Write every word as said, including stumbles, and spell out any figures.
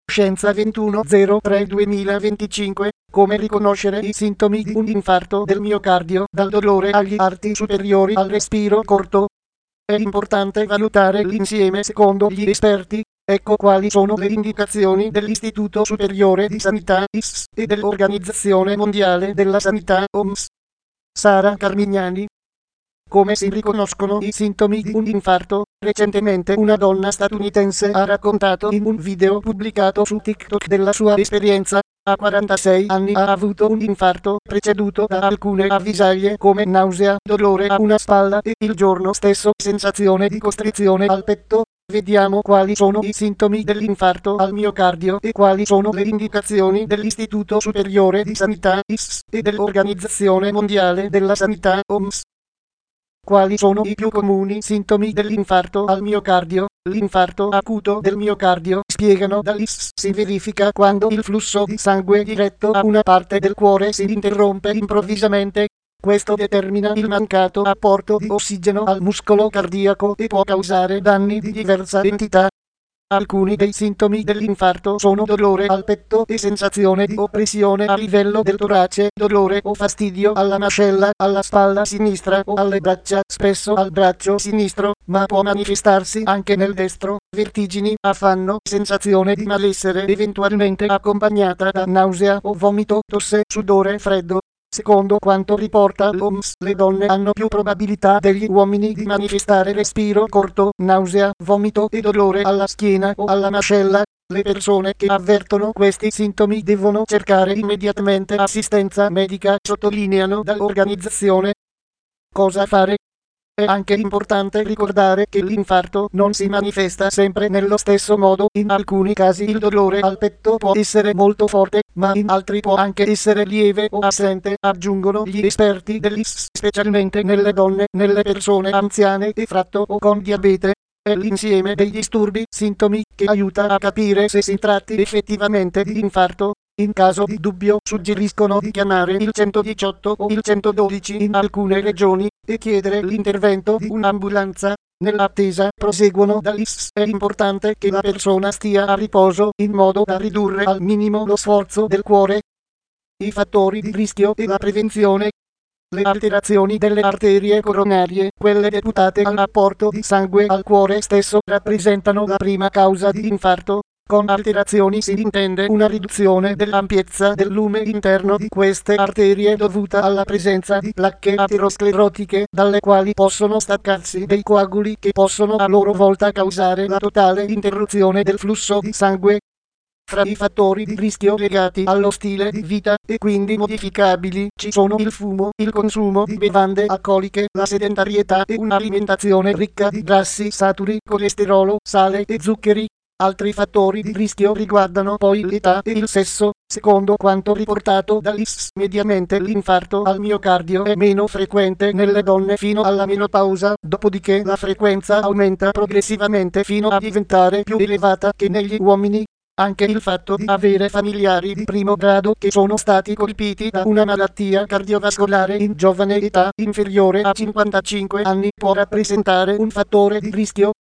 Scienza ventuno zero tre duemilaventicinque. Come riconoscere i sintomi di un infarto del miocardio, dal dolore agli arti superiori al respiro corto. È importante valutare l'insieme secondo gli esperti. Ecco quali sono le indicazioni dell'Istituto Superiore di Sanità I S S e dell'Organizzazione Mondiale della Sanità O M S. Sara Carmignani. Come si riconoscono i sintomi di un infarto? Recentemente una donna statunitense ha raccontato in un video pubblicato su TikTok della sua esperienza. A quarantasei anni ha avuto un infarto preceduto da alcune avvisaglie come nausea, dolore a una spalla e il giorno stesso sensazione di costrizione al petto. Vediamo quali sono i sintomi dell'infarto al miocardio e quali sono le indicazioni dell'Istituto Superiore di Sanità I S S e dell'Organizzazione Mondiale della Sanità O M S. Quali sono i più comuni sintomi dell'infarto al miocardio? L'infarto acuto del miocardio, spiegano dall'I S S, si verifica quando il flusso di sangue diretto a una parte del cuore si interrompe improvvisamente. Questo determina il mancato apporto di ossigeno al muscolo cardiaco e può causare danni di diversa entità. Alcuni dei sintomi dell'infarto sono dolore al petto e sensazione di oppressione a livello del torace, dolore o fastidio alla mascella, alla spalla sinistra o alle braccia, spesso al braccio sinistro, ma può manifestarsi anche nel destro, vertigini, affanno, sensazione di malessere eventualmente accompagnata da nausea o vomito, tosse, sudore freddo. Secondo quanto riporta l'O M S, le donne hanno più probabilità degli uomini di manifestare respiro corto, nausea, vomito e dolore alla schiena o alla mascella. Le persone che avvertono questi sintomi devono cercare immediatamente assistenza medica, sottolineano dall'organizzazione. Cosa fare? È anche importante ricordare che l'infarto non si manifesta sempre nello stesso modo. In alcuni casi il dolore al petto può essere molto forte, ma in altri può anche essere lieve o assente, aggiungono gli esperti dell'I S S, specialmente nelle donne, nelle persone anziane e fratto o con diabete. È l'insieme dei disturbi, sintomi, che aiuta a capire se si tratti effettivamente di infarto. In caso di dubbio suggeriscono di chiamare il centodiciotto o il centododici in alcune regioni e chiedere l'intervento di un'ambulanza. Nell'attesa, proseguono dall'I S S, è importante che la persona stia a riposo in modo da ridurre al minimo lo sforzo del cuore. I fattori di rischio e la prevenzione. Le alterazioni delle arterie coronarie, quelle deputate all'apporto di sangue al cuore stesso, rappresentano la prima causa di infarto. Con alterazioni si intende una riduzione dell'ampiezza del lume interno di queste arterie dovuta alla presenza di placche aterosclerotiche, dalle quali possono staccarsi dei coaguli che possono a loro volta causare la totale interruzione del flusso di sangue. Fra i fattori di rischio legati allo stile di vita, e quindi modificabili, ci sono il fumo, il consumo di bevande alcoliche, la sedentarietà e un'alimentazione ricca di grassi saturi, colesterolo, sale e zuccheri. Altri fattori di rischio riguardano poi l'età e il sesso. Secondo quanto riportato dall'I S S, mediamente l'infarto al miocardio è meno frequente nelle donne fino alla menopausa, dopodiché la frequenza aumenta progressivamente fino a diventare più elevata che negli uomini. Anche il fatto di avere familiari di primo grado che sono stati colpiti da una malattia cardiovascolare in giovane età, inferiore a cinquantacinque anni, può rappresentare un fattore di rischio.